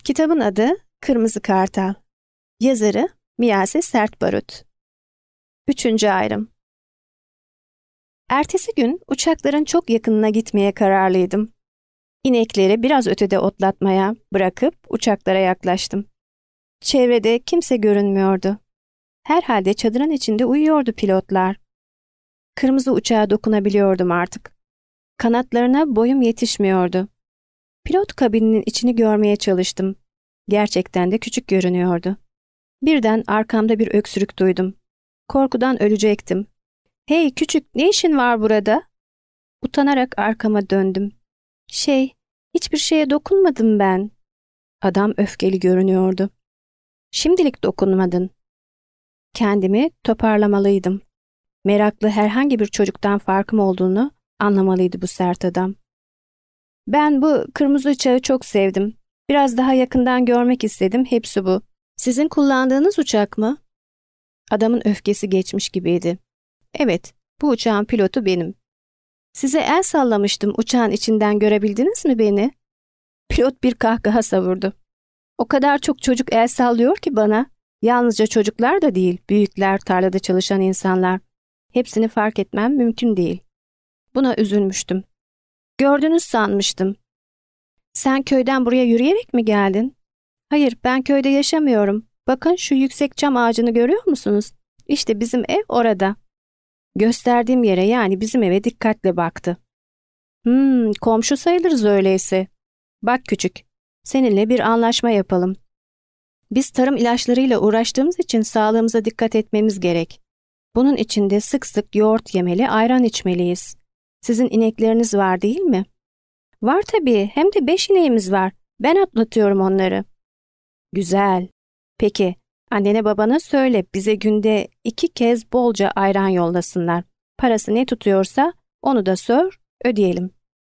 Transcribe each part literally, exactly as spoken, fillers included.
Kitabın adı Kırmızı Kartal. Yazarı Miyase Sertbarut. Üçüncü ayrım. Ertesi gün uçakların çok yakınına gitmeye kararlıydım. İnekleri biraz ötede otlatmaya bırakıp uçaklara yaklaştım. Çevrede kimse görünmüyordu. Herhalde çadırın içinde uyuyordu pilotlar. Kırmızı uçağa dokunabiliyordum artık. Kanatlarına boyum yetişmiyordu. Pilot kabininin içini görmeye çalıştım. Gerçekten de küçük görünüyordu. Birden arkamda bir öksürük duydum. Korkudan ölecektim. "Hey küçük, ne işin var burada?" Utanarak arkama döndüm. "Şey, hiçbir şeye dokunmadım ben." Adam öfkeli görünüyordu. "Şimdilik dokunmadın." Kendimi toparlamalıydım. Meraklı herhangi bir çocuktan farkım olduğunu anlamalıydı bu sert adam. "Ben bu kırmızı uçağı çok sevdim. Biraz daha yakından görmek istedim, hepsi bu. Sizin kullandığınız uçak mı?" Adamın öfkesi geçmiş gibiydi. "Evet, bu uçağın pilotu benim." "Size el sallamıştım, uçağın içinden görebildiniz mi beni?" Pilot bir kahkaha savurdu. "O kadar çok çocuk el sallıyor ki bana. Yalnızca çocuklar da değil, büyükler, tarlada çalışan insanlar. Hepsini fark etmem mümkün değil." Buna üzülmüştüm. "Gördünüz sanmıştım." "Sen köyden buraya yürüyerek mi geldin?" "Hayır, ben köyde yaşamıyorum. Bakın şu yüksek çam ağacını görüyor musunuz? İşte bizim ev orada." Gösterdiğim yere, yani bizim eve dikkatle baktı. "Hmm, komşu sayılırız öyleyse. Bak küçük, seninle bir anlaşma yapalım. Biz tarım ilaçlarıyla uğraştığımız için sağlığımıza dikkat etmemiz gerek. Bunun için de sık sık yoğurt yemeli, ayran içmeliyiz. Sizin inekleriniz var değil mi?" "Var tabii, hem de beş ineğimiz var. Ben atlatıyorum onları." "Güzel. Peki, annene babana söyle bize günde iki kez bolca ayran yollasınlar. Parası ne tutuyorsa onu da sor, ödeyelim."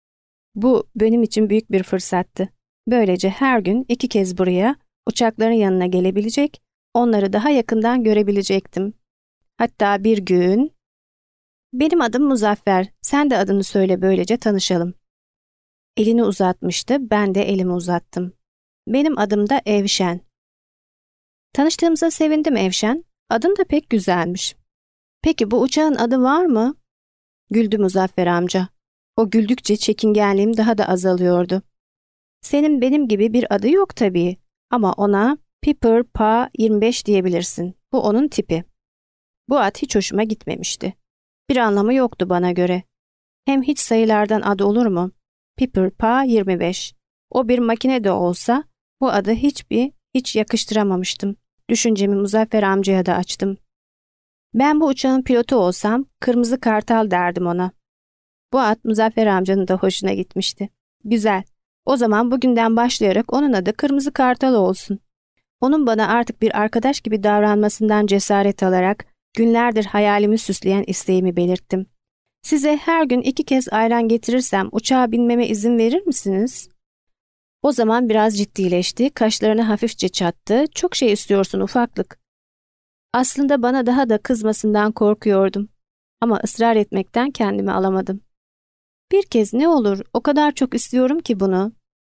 Bu benim için büyük bir fırsattı. Böylece her gün iki kez buraya, uçakların yanına gelebilecek, onları daha yakından görebilecektim. Hatta bir gün, "Benim adım Muzaffer, sen de adını söyle, böylece tanışalım." Elini uzatmıştı, ben de elimi uzattım. "Benim adım da Evşen." "Tanıştığımıza sevindim Evşen. Adın da pek güzelmiş. Peki bu uçağın adı var mı?" Güldü Muzaffer amca. O güldükçe çekingenliğim daha da azalıyordu. "Senin benim gibi bir adı yok tabii. Ama ona Pipper Pa yirmi beş diyebilirsin. Bu onun tipi." Bu ad hiç hoşuma gitmemişti. Bir anlamı yoktu bana göre. Hem hiç sayılardan adı olur mu? Pipper Pa yirmi beş. O bir makine de olsa bu adı hiçbir hiç yakıştıramamıştım. Düşüncemi Muzaffer amcaya da açtım. Ben bu uçağın pilotu olsam Kırmızı Kartal derdim ona. Bu ad Muzaffer amcanın da hoşuna gitmişti. "Güzel. O zaman bugünden başlayarak onun adı Kırmızı Kartal olsun." Onun bana artık bir arkadaş gibi davranmasından cesaret alarak günlerdir hayalimi süsleyen isteğimi belirttim. "Size her gün iki kez ayran getirirsem uçağa binmeme izin verir misiniz?" O zaman biraz ciddileşti, kaşlarını hafifçe çattı. "Çok şey istiyorsun ufaklık." Aslında bana daha da kızmasından korkuyordum. Ama ısrar etmekten kendimi alamadım. "Bir kez ne olur, o kadar çok istiyorum ki bunu."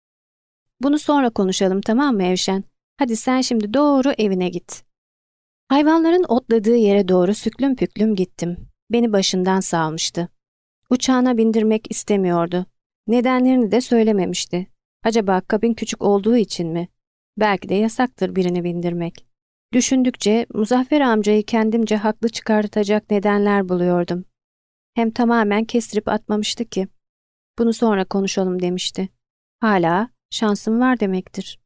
"Bunu sonra konuşalım, tamam mı Evşen? Hadi sen şimdi doğru evine git." Hayvanların otladığı yere doğru süklüm püklüm gittim. Beni başından salmıştı. Uçağına bindirmek istemiyordu. Nedenlerini de söylememişti. Acaba kabin küçük olduğu için mi? Belki de yasaktır birini bindirmek. Düşündükçe Muzaffer amcayı kendimce haklı çıkartacak nedenler buluyordum. Hem tamamen kestirip atmamıştı ki. "Bunu sonra konuşalım," demişti. Hala şansım var demektir.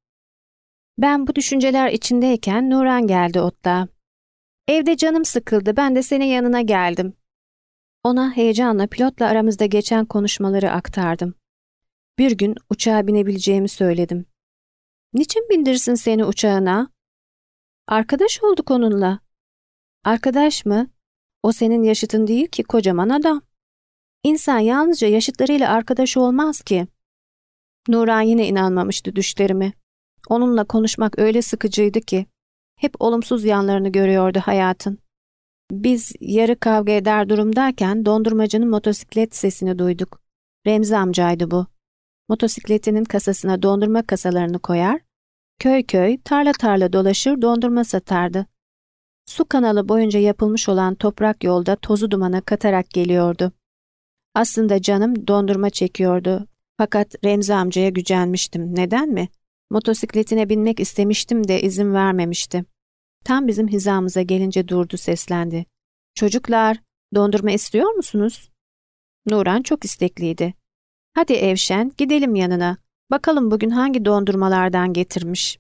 Ben bu düşünceler içindeyken Nuran geldi otluğa. "Evde canım sıkıldı, ben de senin yanına geldim." Ona heyecanla pilotla aramızda geçen konuşmaları aktardım. Bir gün uçağa binebileceğimi söyledim. "Niçin bindirsin seni uçağına?" "Arkadaş olduk onunla." "Arkadaş mı? O senin yaşıtın değil ki, kocaman adam." "İnsan yalnızca yaşıtlarıyla arkadaş olmaz ki." Nuran yine inanmamıştı düşlerime. Onunla konuşmak öyle sıkıcıydı ki. Hep olumsuz yanlarını görüyordu hayatın. Biz yarı kavga eder durumdayken dondurmacının motosiklet sesini duyduk. Remzi amcaydı bu. Motosikletinin kasasına dondurma kasalarını koyar, Köy köy, tarla tarla dolaşır dondurma satardı. Su kanalı boyunca yapılmış olan toprak yolda tozu dumana katarak geliyordu. Aslında canım dondurma çekiyordu. Fakat Remzi amcaya gücenmiştim. Neden mi? Motosikletine binmek istemiştim de izin vermemişti. Tam bizim hizamıza gelince durdu, seslendi. Çocuklar, dondurma istiyor musunuz? Nuran çok istekliydi. Hadi Evşen, gidelim yanına. Bakalım bugün hangi dondurmalardan getirmiş.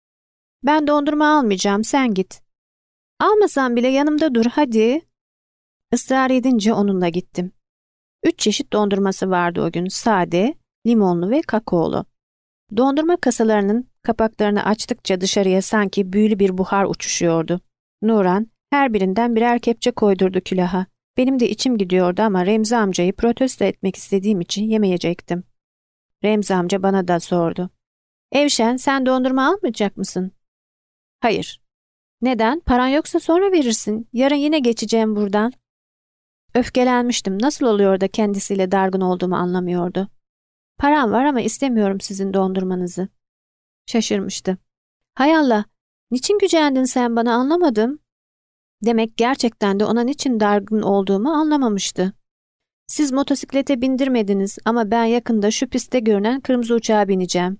Ben dondurma almayacağım, sen git. Almasan bile yanımda dur, hadi. Israr edince onunla gittim. Üç çeşit dondurması vardı o gün, sade, limonlu ve kakaolu. Dondurma kasalarının kapaklarını açtıkça dışarıya sanki büyülü bir buhar uçuşuyordu. Nuran her birinden birer kepçe koydurdu külaha. Benim de içim gidiyordu ama Remzi amcayı protesto etmek istediğim için yemeyecektim. Remzi amca bana da sordu. Evşen, sen dondurma almayacak mısın? Hayır. Neden? Paran yoksa sonra verirsin. Yarın yine geçeceğim buradan. Öfkelenmiştim. Nasıl oluyor da kendisiyle dargın olduğumu anlamıyordu. Param var ama istemiyorum sizin dondurmanızı. Şaşırmıştı. Hay Allah, niçin gücendin sen bana, anlamadım. Demek gerçekten de ona niçin dargın olduğumu anlamamıştı. Siz motosiklete bindirmediniz ama ben yakında şu pistte görünen kırmızı uçağa bineceğim.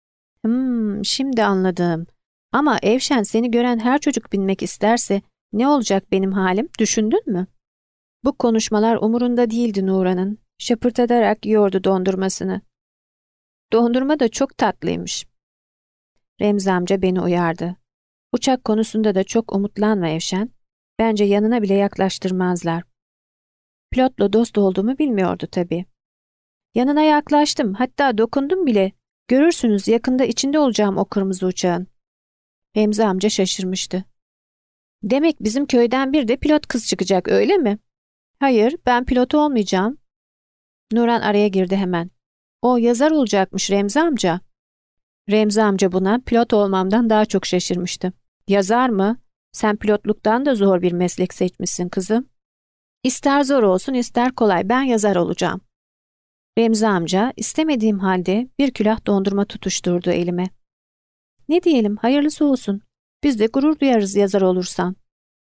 Hmm, şimdi anladım. Ama Evşen, seni gören her çocuk binmek isterse ne olacak benim halim, düşündün mü? Bu konuşmalar umurunda değildi Nuran'ın. Şapırtadarak yiyordu dondurmasını. Dondurma da çok tatlıymış. Remzi amca beni uyardı. Uçak konusunda da çok umutlanma Evşen. Bence yanına bile yaklaştırmazlar. Pilotla dost olduğumu bilmiyordu tabii. Yanına yaklaştım, hatta dokundum bile. Görürsünüz, yakında içinde olacağım o kırmızı uçağın. Remzi amca şaşırmıştı. Demek bizim köyden bir de pilot kız çıkacak, öyle mi? Hayır, ben pilot olmayacağım. Nuran araya girdi hemen. O yazar olacakmış Remzi amca. Remzi amca buna pilot olmamdan daha çok şaşırmıştı. Yazar mı? Sen pilotluktan da zor bir meslek seçmişsin kızım. İster zor olsun ister kolay, ben yazar olacağım. Remzi amca istemediğim halde bir külah dondurma tutuşturdu elime. Ne diyelim, hayırlısı olsun. Biz de gurur duyarız yazar olursan.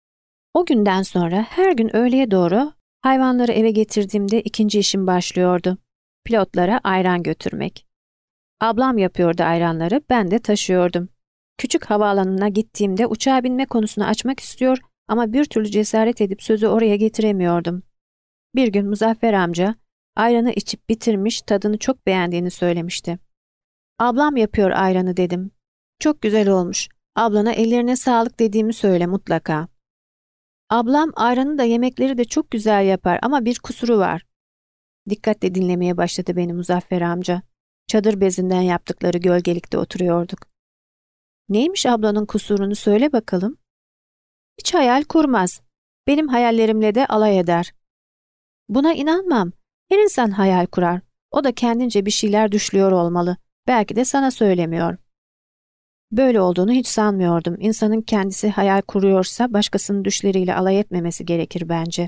O günden sonra her gün öğleye doğru hayvanları eve getirdiğimde ikinci işim başlıyordu. Pilotlara ayran götürmek. Ablam yapıyordu ayranları, ben de taşıyordum. Küçük havaalanına gittiğimde uçağa binme konusunu açmak istiyor ama bir türlü cesaret edip sözü oraya getiremiyordum. Bir gün Muzaffer amca ayranı içip bitirmiş, tadını çok beğendiğini söylemişti. Ablam yapıyor ayranı dedim. Çok güzel olmuş. Ablana ellerine sağlık dediğimi söyle mutlaka. Ablam ayranı da yemekleri de çok güzel yapar ama bir kusuru var. Dikkatle dinlemeye başladı beni Muzaffer amca. Çadır bezinden yaptıkları gölgelikte oturuyorduk. Neymiş ablanın kusurunu söyle bakalım. Hiç hayal kurmaz. Benim hayallerimle de alay eder. Buna inanmam. Her insan hayal kurar. O da kendince bir şeyler düşlüyor olmalı. Belki de sana söylemiyor. Böyle olduğunu hiç sanmıyordum. İnsanın kendisi hayal kuruyorsa başkasının düşleriyle alay etmemesi gerekir bence.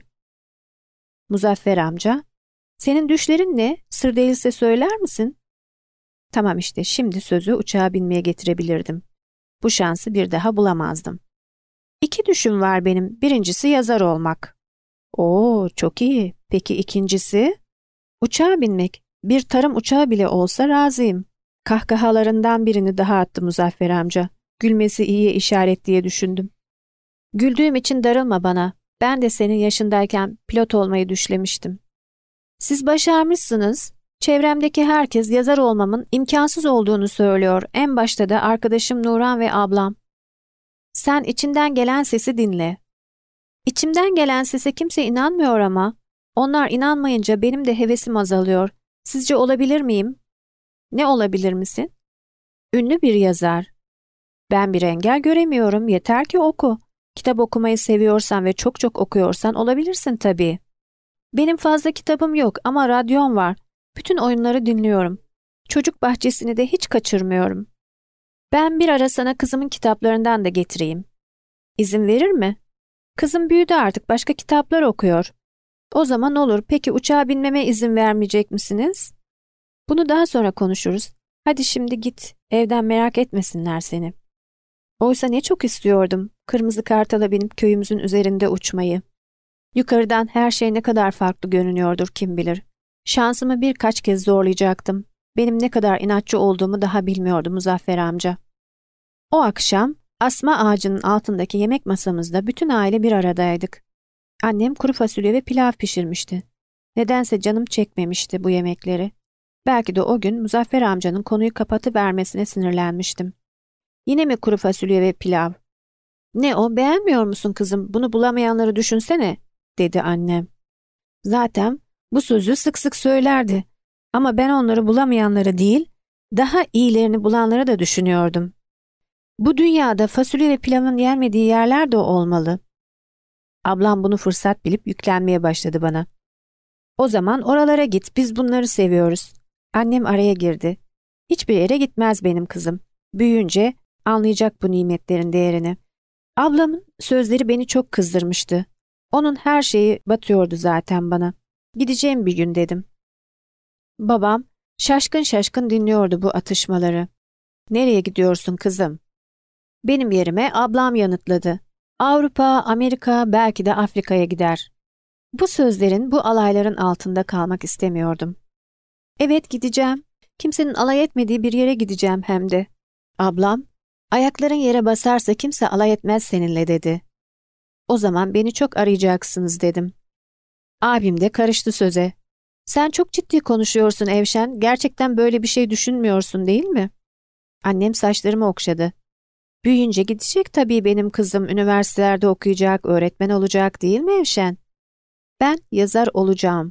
Muzaffer amca, senin düşlerin ne? Sır değilse söyler misin? Tamam işte, şimdi sözü uçağa binmeye getirebilirdim. Bu şansı bir daha bulamazdım. İki düşüm var benim. Birincisi yazar olmak. Oo, çok iyi. Peki ikincisi? Uçağa binmek. Bir tarım uçağı bile olsa razıyım. Kahkahalarından birini daha attı Muzaffer amca. Gülmesi iyiye işaret diye düşündüm. Güldüğüm için darılma bana. Ben de senin yaşındayken pilot olmayı düşlemiştim. Siz başarmışsınız. Çevremdeki herkes yazar olmamın imkansız olduğunu söylüyor. En başta da arkadaşım Nuran ve ablam. Sen içinden gelen sesi dinle. İçimden gelen sese kimse inanmıyor ama. Onlar inanmayınca benim de hevesim azalıyor. Sizce olabilir miyim? Ne olabilir misin? Ünlü bir yazar. Ben bir engel göremiyorum. Yeter ki oku. Kitap okumayı seviyorsan ve çok çok okuyorsan olabilirsin tabii. Benim fazla kitabım yok ama radyom var. Bütün oyunları dinliyorum. Çocuk bahçesini de hiç kaçırmıyorum. Ben bir ara sana kızımın kitaplarından da getireyim. İzin verir mi? Kızım büyüdü artık, başka kitaplar okuyor. O zaman olur. Peki uçağa binmeme izin vermeyecek misiniz? Bunu daha sonra konuşuruz. Hadi şimdi git, evden merak etmesinler seni. Oysa ne çok istiyordum kırmızı kartala binip köyümüzün üzerinde uçmayı. Yukarıdan her şey ne kadar farklı görünüyordur kim bilir. Şansımı birkaç kez zorlayacaktım. Benim ne kadar inatçı olduğumu daha bilmiyordu Muzaffer amca. O akşam asma ağacının altındaki yemek masamızda bütün aile bir aradaydık. Annem kuru fasulye ve pilav pişirmişti. Nedense canım çekmemişti bu yemekleri. Belki de o gün Muzaffer amcanın konuyu kapatıvermesine sinirlenmiştim. Yine mi kuru fasulye ve pilav? Ne o, beğenmiyor musun kızım? Bunu bulamayanları düşünsene, dedi annem. Zaten bu sözü sık sık söylerdi. Ama ben onları bulamayanları değil, daha iyilerini bulanları da düşünüyordum. Bu dünyada fasulye ve pilavın yenmediği yerler de olmalı. Ablam bunu fırsat bilip yüklenmeye başladı bana. O zaman oralara git, biz bunları seviyoruz. Annem araya girdi. Hiçbir yere gitmez benim kızım. Büyüyünce anlayacak bu nimetlerin değerini. Ablamın sözleri beni çok kızdırmıştı. Onun her şeyi batıyordu zaten bana. Gideceğim bir gün dedim. Babam şaşkın şaşkın dinliyordu bu atışmaları. Nereye gidiyorsun kızım? Benim yerime ablam yanıtladı. Avrupa, Amerika, belki de Afrika'ya gider. Bu sözlerin, bu alayların altında kalmak istemiyordum. Evet gideceğim. Kimsenin alay etmediği bir yere gideceğim hem de. Ablam, ayakların yere basarsa kimse alay etmez seninle dedi. O zaman beni çok arayacaksınız dedim. Abim de karıştı söze. Sen çok ciddi konuşuyorsun Evşen. Gerçekten böyle bir şey düşünmüyorsun değil mi? Annem saçlarımı okşadı. Büyüyünce gidecek tabii benim kızım. Üniversitelerde okuyacak, öğretmen olacak değil mi Evşen? Ben yazar olacağım.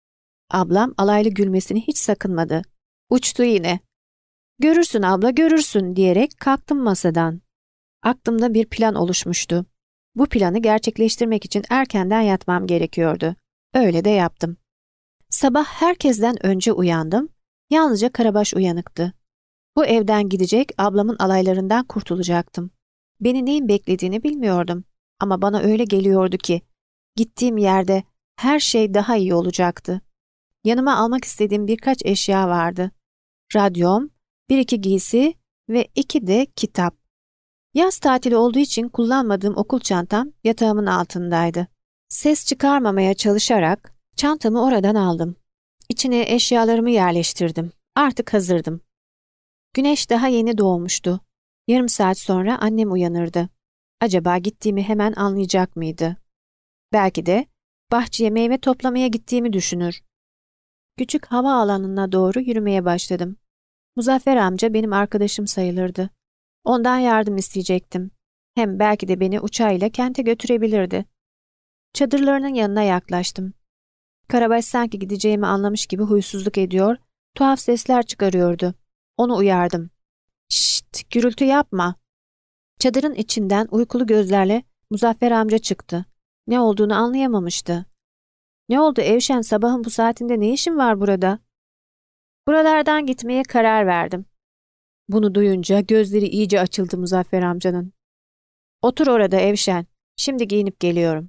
Ablam alaylı gülmesini hiç sakınmadı. Uçtu yine. Görürsün abla, görürsün diyerek kalktım masadan. Aklımda bir plan oluşmuştu. Bu planı gerçekleştirmek için erkenden yatmam gerekiyordu. Öyle de yaptım. Sabah herkesten önce uyandım. Yalnızca Karabaş uyanıktı. Bu evden gidecek, ablamın alaylarından kurtulacaktım. Beni neyin beklediğini bilmiyordum. Ama bana öyle geliyordu ki, gittiğim yerde her şey daha iyi olacaktı. Yanıma almak istediğim birkaç eşya vardı. Radyom, bir iki giysi ve iki de kitap. Yaz tatili olduğu için kullanmadığım okul çantam yatağımın altındaydı. Ses çıkarmamaya çalışarak çantamı oradan aldım. İçine eşyalarımı yerleştirdim. Artık hazırdım. Güneş daha yeni doğmuştu. Yarım saat sonra annem uyanırdı. Acaba gittiğimi hemen anlayacak mıydı? Belki de bahçeye meyve toplamaya gittiğimi düşünür. Küçük hava alanına doğru yürümeye başladım. Muzaffer amca benim arkadaşım sayılırdı. Ondan yardım isteyecektim. Hem belki de beni uçağıyla kente götürebilirdi. Çadırlarının yanına yaklaştım. Karabaş sanki gideceğimi anlamış gibi huysuzluk ediyor, tuhaf sesler çıkarıyordu. Onu uyardım. Şşt, gürültü yapma. Çadırın içinden uykulu gözlerle Muzaffer amca çıktı. Ne olduğunu anlayamamıştı. Ne oldu Evşen, sabahın bu saatinde ne işin var burada? Buralardan gitmeye karar verdim. Bunu duyunca gözleri iyice açıldı Muzaffer amcanın. Otur orada Evşen, şimdi giyinip geliyorum.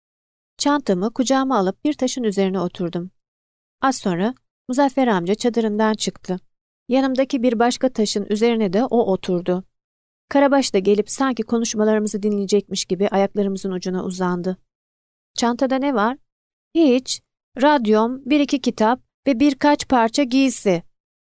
Çantamı kucağıma alıp bir taşın üzerine oturdum. Az sonra Muzaffer amca çadırından çıktı. Yanımdaki bir başka taşın üzerine de o oturdu. Karabaş da gelip sanki konuşmalarımızı dinleyecekmiş gibi ayaklarımızın ucuna uzandı. Çantada ne var? Hiç. Radyom, bir iki kitap ve birkaç parça giysi.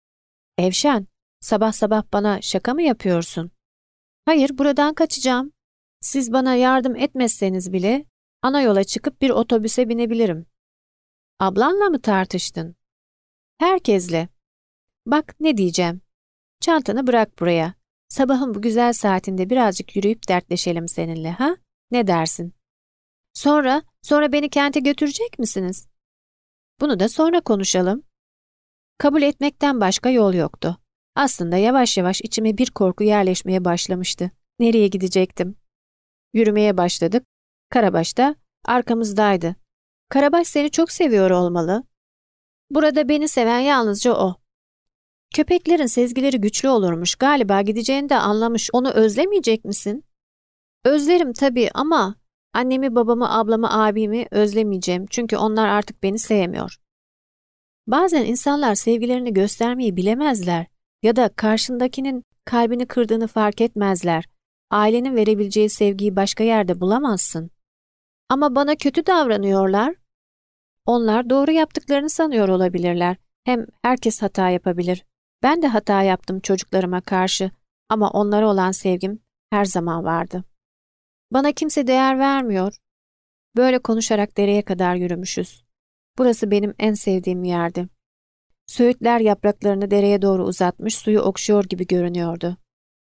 Evşen, sabah sabah bana şaka mı yapıyorsun? Hayır, buradan kaçacağım. Siz bana yardım etmezseniz bile ana yola çıkıp bir otobüse binebilirim. Ablanla mı tartıştın? Herkesle. Bak ne diyeceğim. Çantanı bırak buraya. Sabahın bu güzel saatinde birazcık yürüyüp dertleşelim seninle, ha? Ne dersin? Sonra, sonra beni kente götürecek misiniz? Bunu da sonra konuşalım. Kabul etmekten başka yol yoktu. Aslında yavaş yavaş içime bir korku yerleşmeye başlamıştı. Nereye gidecektim? Yürümeye başladık. Karabaş da arkamızdaydı. Karabaş seni çok seviyor olmalı. Burada beni seven yalnızca o. Köpeklerin sezgileri güçlü olurmuş. Galiba gideceğini de anlamış. Onu özlemeyecek misin? Özlerim tabii ama annemi, babamı, ablamı, abimi özlemeyeceğim. Çünkü onlar artık beni sevmiyor. Bazen insanlar sevgilerini göstermeyi bilemezler. Ya da karşındakinin kalbini kırdığını fark etmezler. Ailenin verebileceği sevgiyi başka yerde bulamazsın. Ama bana kötü davranıyorlar. Onlar doğru yaptıklarını sanıyor olabilirler. Hem herkes hata yapabilir. Ben de hata yaptım çocuklarıma karşı ama onlara olan sevgim her zaman vardı. Bana kimse değer vermiyor. Böyle konuşarak dereye kadar yürümüşüz. Burası benim en sevdiğim yerdi. Söğütler yapraklarını dereye doğru uzatmış, suyu okşuyor gibi görünüyordu.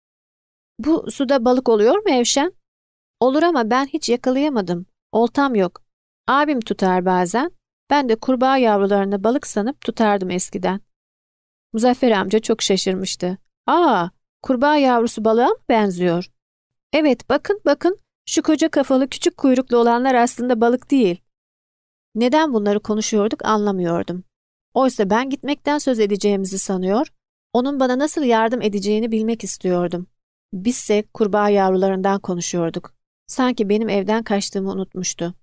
Bu suda balık oluyor mu Evşen? Olur ama ben hiç yakalayamadım. Oltam yok. Abim tutar bazen. Ben de kurbağa yavrularını balık sanıp tutardım eskiden. Muzaffer amca çok şaşırmıştı. Aa, kurbağa yavrusu balığa mı benziyor? Evet, bakın bakın, şu koca kafalı küçük kuyruklu olanlar aslında balık değil. Neden bunları konuşuyorduk anlamıyordum. Oysa ben gitmekten söz edeceğimizi sanıyor, onun bana nasıl yardım edeceğini bilmek istiyordum. Bizse kurbağa yavrularından konuşuyorduk. Sanki benim evden kaçtığımı unutmuştu.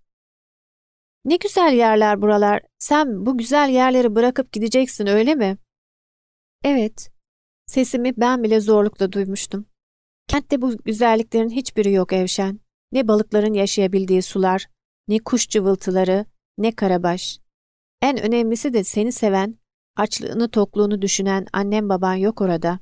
Ne güzel yerler buralar. Sen bu güzel yerleri bırakıp gideceksin, öyle mi? Evet. Sesimi ben bile zorlukla duymuştum. Kentte bu güzelliklerin hiçbiri yok Evşen. Ne balıkların yaşayabildiği sular, ne kuş cıvıltıları, ne karabaş. En önemlisi de seni seven, açlığını tokluğunu düşünen annem baban yok orada.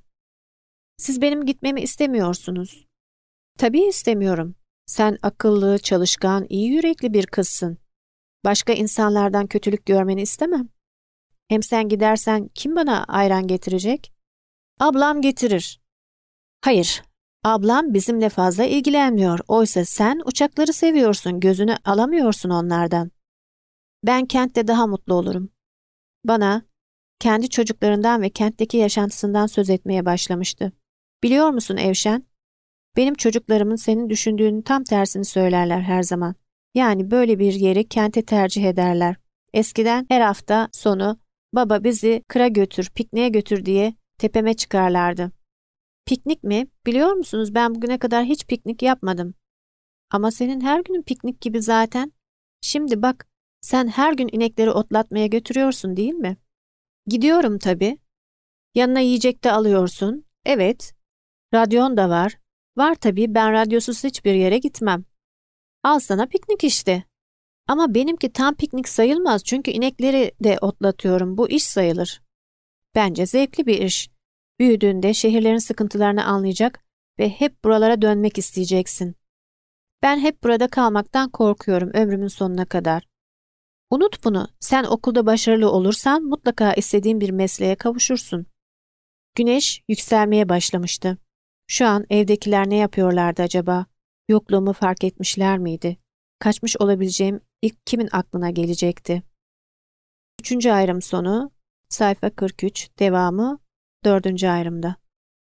Siz benim gitmemi istemiyorsunuz. Tabii istemiyorum. Sen akıllı, çalışkan, iyi yürekli bir kızsın. Başka insanlardan kötülük görmeni istemem. Hem sen gidersen kim bana ayran getirecek? Ablam getirir. Hayır, ablam bizimle fazla ilgilenmiyor. Oysa sen uçakları seviyorsun, gözünü alamıyorsun onlardan. Ben kentte daha mutlu olurum. Bana kendi çocuklarından ve kentteki yaşantısından söz etmeye başlamıştı. Biliyor musun Evşen? Benim çocuklarımın senin düşündüğünün tam tersini söylerler her zaman. Yani böyle bir yeri kente tercih ederler. Eskiden her hafta sonu baba bizi kıra götür, pikniğe götür diye tepeme çıkarlardı. Piknik mi? Biliyor musunuz ben bugüne kadar hiç piknik yapmadım. Ama senin her günün piknik gibi zaten. Şimdi bak, sen her gün inekleri otlatmaya götürüyorsun değil mi? Gidiyorum tabii. Yanına yiyecek de alıyorsun. Evet. Radyon da var. Var tabii, ben radyosuz hiçbir yere gitmem. Al sana piknik işte. Ama benimki tam piknik sayılmaz çünkü inekleri de otlatıyorum. Bu iş sayılır. Bence zevkli bir iş. Büyüdüğünde şehirlerin sıkıntılarını anlayacak ve hep buralara dönmek isteyeceksin. Ben hep burada kalmaktan korkuyorum ömrümün sonuna kadar. Unut bunu. Sen okulda başarılı olursan mutlaka istediğin bir mesleğe kavuşursun. Güneş yükselmeye başlamıştı. Şu an evdekiler ne yapıyorlardı acaba? Yokluğumu fark etmişler miydi? Kaçmış olabileceğim ilk kimin aklına gelecekti? Üçüncü ayrım sonu, sayfa kırk üç, devamı dördüncü ayrımda.